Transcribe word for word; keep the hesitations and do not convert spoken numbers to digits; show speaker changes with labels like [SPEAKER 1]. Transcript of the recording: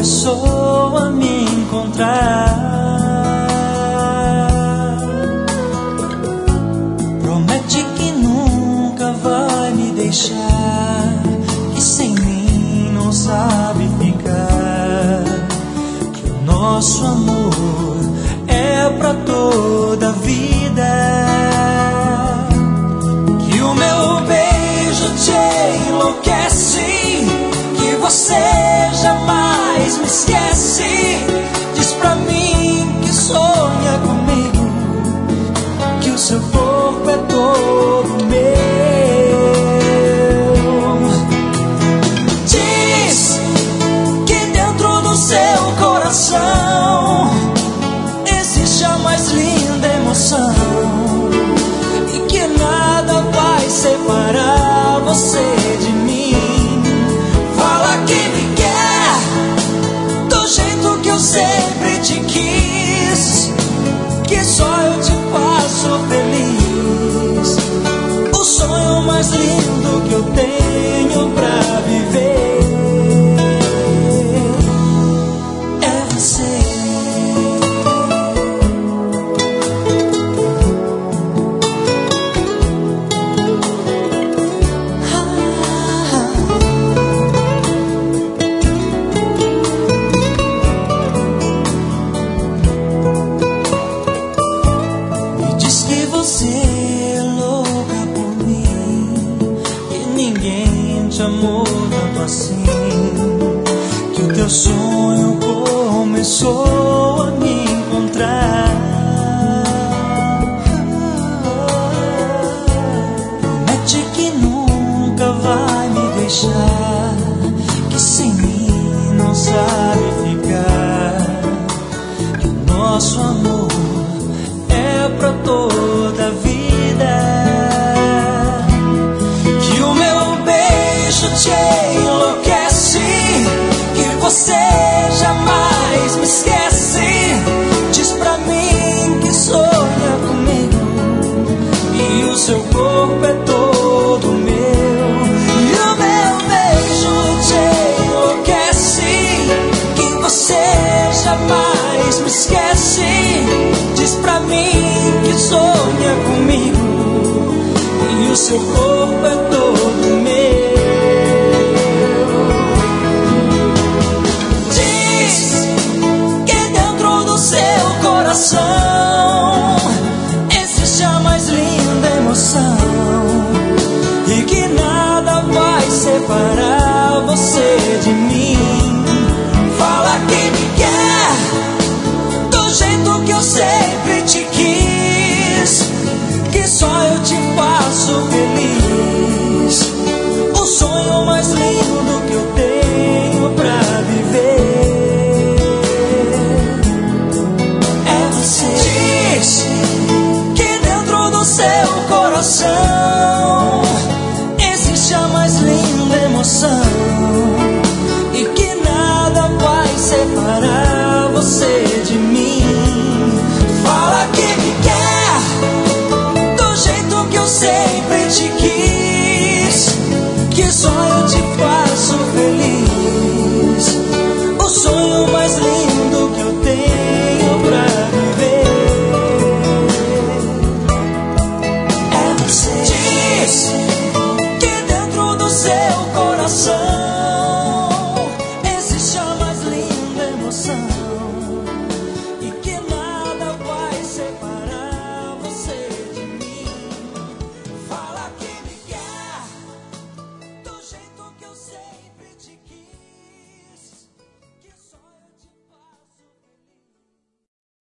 [SPEAKER 1] começou a me encontrar. Promete que nunca vai me deixar, que sem mim não sabe ficar, que o nosso amor é pra toda a vida, que o meu beijo te enlouquece, que você jamais me esquece. Diz pra mim que sonha comigo, que o seu corpo é todo meu. Diz que dentro do seu coração existe a mais linda emoção, e que nada vai separar você de mim. Fala que me quer do jeito que eu sempre te quis, que só eu te faço feliz. O sonho mais lindo que eu tenho pra viver é você. Você é louca por mim, que ninguém te amou tanto assim, que o teu sonho começou a me encontrar. Promete que nunca vai me deixar, que sem mim não sabe ficar, que o nosso amor é pra toda a vida, que o meu beijo te enlouquece, que você jamais me esquece. Diz pra mim que sonha comigo, e o seu corpo é todo meu. E o meu beijo te enlouquece, que você jamais me esquece. Diz pra mim que sonha comigo, e o seu corpo é todo meu. Diz que dentro do seu coração existe a mais linda emoção, e que nada vai separar você de mim. Fala que me quer do jeito que eu sempre te quis, que só eu te faço feliz. O sonho mais lindo que eu tenho pra viver é você. Diz que dentro do seu coração existe a mais linda emoção, e que nada vai separar você de mim. Fala que me quer do jeito que eu sempre te quis, que só eu te faço feliz.